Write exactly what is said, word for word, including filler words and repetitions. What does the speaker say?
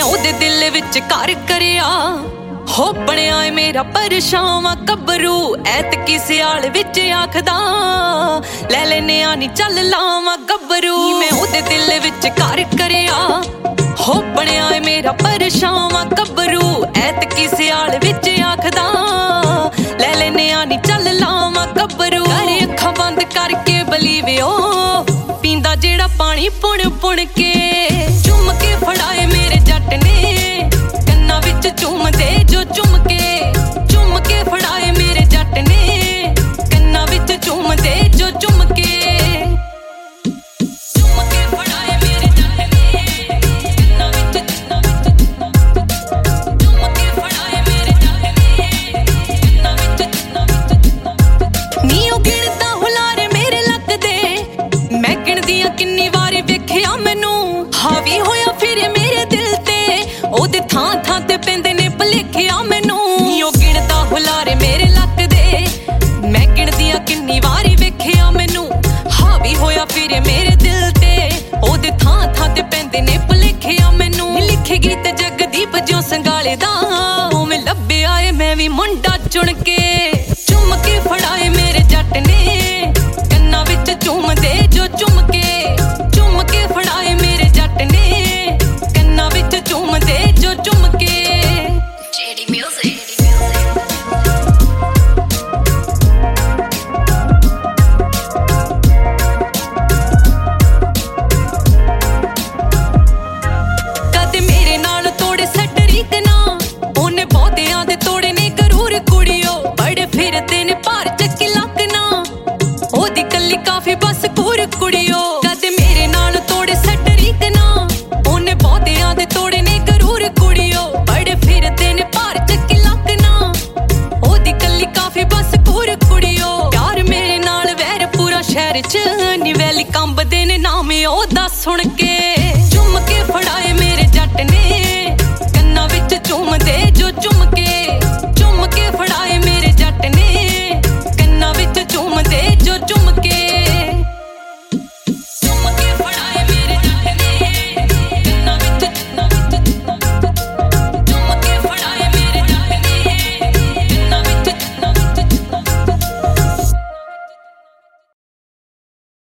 ਉਹਦੇ ਦਿਲ ਵਿੱਚ ਘਰ ਕਰਿਆ ਹੋ ਬਣਿਆ ਏ ਮੇਰਾ ਪਰਛਾਵਾਂ ਗੱਭਰੂ ਐਤਕੀ ਸਿਆਲ ਵਿੱਚ ਆਖਦਾ ਲੈ ਲੈਨੇ ਆ ਨੀ ਚੱਲ ਲਾਵਾਂ ਗੱਭਰੂ ਮੈਂ ਉਹਦੇ ਦਿਲ ਵਿੱਚ ਘਰ ਕਰਿਆ ਹੋ ਬਣਿਆ ਏ ਮੇਰਾ ਪਰਛਾਵਾਂ ਗੱਭਰੂ ਐਤਕੀ ਸਿਆਲ ਵਿੱਚ ਆਖਦਾ ਲੈ ਲੈਨੇ ਆ ਨੀ ਚੱਲ ਲਾਵਾਂ ਗੱਭਰੂ ਕਰ ਅੱਖਾਂ ਬੰਦ ਕਰਕੇ ਬਲੀਵਿਓ ਪੀਂਦਾ ਜਿਹੜਾ ਪਾਣੀ ਪੁਣ ਪੁਣ ਕੇ ਚੁੰਮ ਕੇ ਫੜਾਏ ਮੇਰੇ ਜੱਟ ਨੇ ਕੰਨਾਂ ਵਿੱਚ ਚੁੰਮਦੇ ਜੋ ਚੁੰਮ ਕੇ ਚੁੰਮ ਕੇ ਫੜਾਏ ਮੇਰੇ ਜੱਟ ਨੇ ਕੰਨਾਂ ਵਿੱਚ ਚੁੰਮਦੇ ਜੋ ਚੁੰਮ ਕੇ ਚੁੰਮ ਕੇ ਫੜਾਏ ਮੇਰੇ ਜੱਟ ਨੇ ਕੰਨਾਂ ਵਿੱਚ ਚੁੰਮ ਕੇ ਫੜਾਏ ਮੇਰੇ ਜੱਟ ਨੇ ਕੰਨਾਂ ਵਿੱਚ ਨੀ ਉਹ ਗਿਣਦਾ ਹੁਲਾਰੇ ਮੇਰੇ ਲੱਗਦੇ ਮੈਂ ਗਿਣਦੀਆਂ ਕਿੰਨੀ ਵਾਰੀ ਵੇਖਿਆ ਮੈਨੂੰ ਹਾਵੀ ਹੋਇਆ ਫਿਰ ਮੇਰੇ ਦਿਲ ਤੇ ਉਹਦੇ ਥਾਂ ਥਾਂ ਤੇ ਪੈਂਦੇ ਨੇ ਭਲੇਖਿਆ ਮੈਨੂੰ ਨੀ ਉਹ ਗਿਣਦਾ ਹੁਲਾਰੇ ਮੇਰੇ ਲੱਗਦੇ ਮੈਂ ਗਿਣਦੀਆਂ ਕਿੰਨੀ ਵਾਰੀ ਵੇਖਿਆ ਮੈਨੂੰ ਹਾਵੀ ਹੋਇਆ ਫਿਰ ਮੇਰੇ ਦਿਲ ਤੇ ਉਹਦੇ ਥਾਂ ਥਾਂ ਤੇ ਪੈਂਦੇ ਨੇ ਭਲੇਖਿਆ ਮੈਨੂੰ ਲਿਖੇ ਗੀਤ ਜਗਦੀਪ ਜਿਉਂ ਸੰਗਾਲੇ ਦਾ ਉਵੇਂ ਲੱਭਿਆ ਏ ਮੈਂ ਵੀ ਮੁੰਡਾ ਚੁਣ ਕੇ